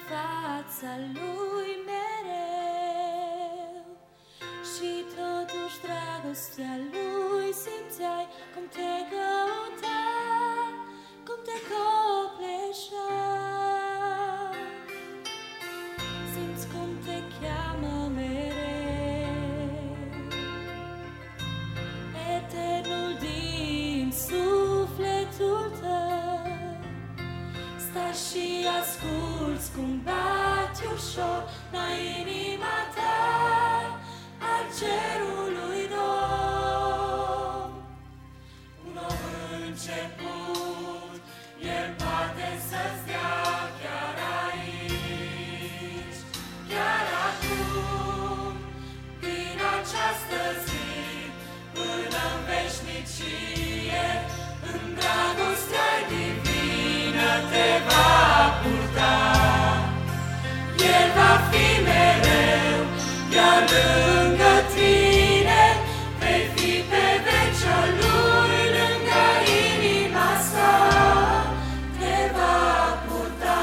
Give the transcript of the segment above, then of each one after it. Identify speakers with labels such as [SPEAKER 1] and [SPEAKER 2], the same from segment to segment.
[SPEAKER 1] fața lui mereu. Și totuși dragostea lui simțeai cum te căuta, cum te copleșea. Simți cum te cheamă mereu, eternul din sufletul tău. Stai și asculți cum bate ușor la inima ta al cerului dor. Un nou început, El poate să-ți dea chiar aici, chiar acum, din această zi până în veșnicie, în dragostea divină te va purta. El va fi mereu chiar lângă tine, vei fi pe veci al lui, lângă inima sa te va purta.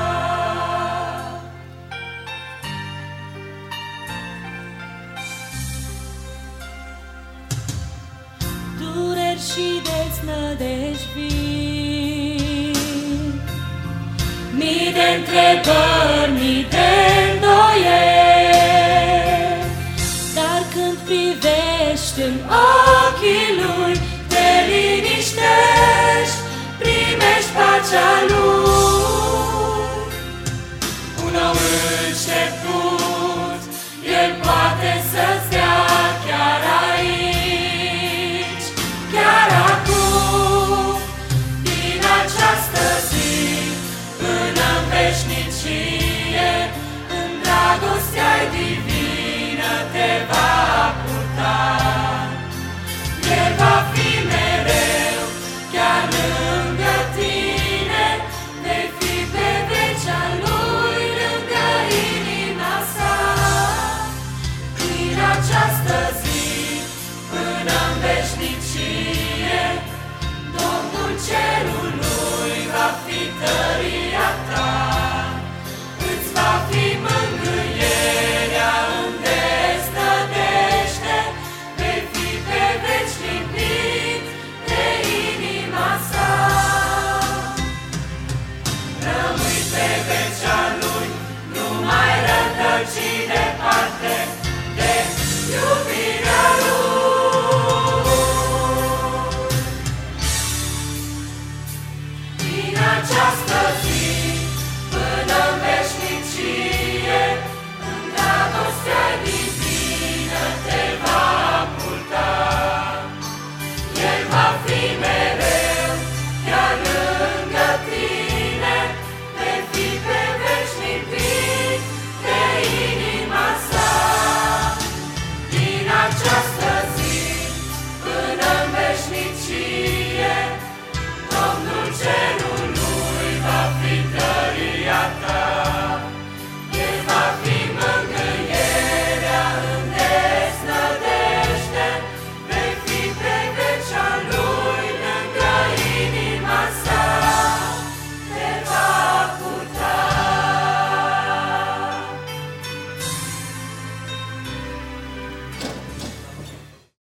[SPEAKER 1] Dureri și deznădejdi vin, mii de întrebări, mii de îndoieli, dar când privești în ochii lui, te liniștești, primești pacea lui. Un nou început, El poate să-ți dea chiar aici, chiar acum, din această zi până în veșnicie, în dragostea divină te va purta. El va fi mereu chiar lângă tine, vei fi pe veci al lui, lângă inima sa. Din această zi până în veșnicie, Domnul cerului va fi tăria ta, îți va fi mângâierea în desnădejde, vei fi pe veci lipit de inima sa. Rămâi pe veci al lui, nu mai rătăci departe de iubire.